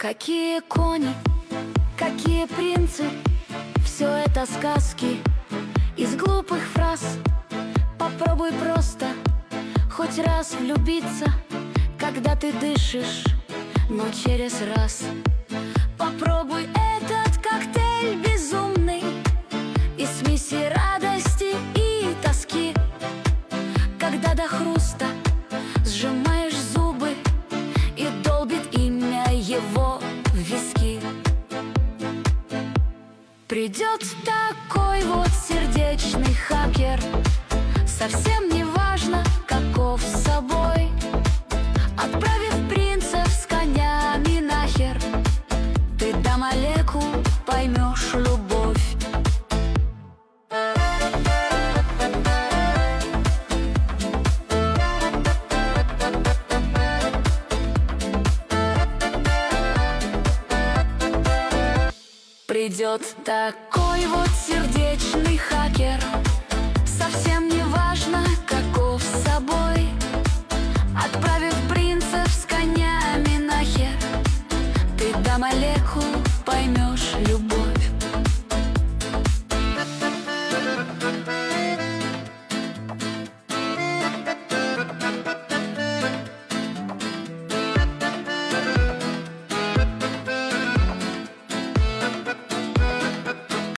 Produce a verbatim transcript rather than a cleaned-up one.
Какие кони, какие принцы, все это сказки из глупых фраз. Попробуй просто хоть раз влюбиться, когда ты дышишь, но через раз. Попробуй этот коктейль безумный из смеси радости и тоски, когда до хруста сжимаешь зубы и долбит имя его в виски. Придет такой вот сердечный хакер, совсем не важно, каков с собой, отправив принцев с конями нахер. Ты до молекул поймешь любовь. Придет такой вот сердечный хакер,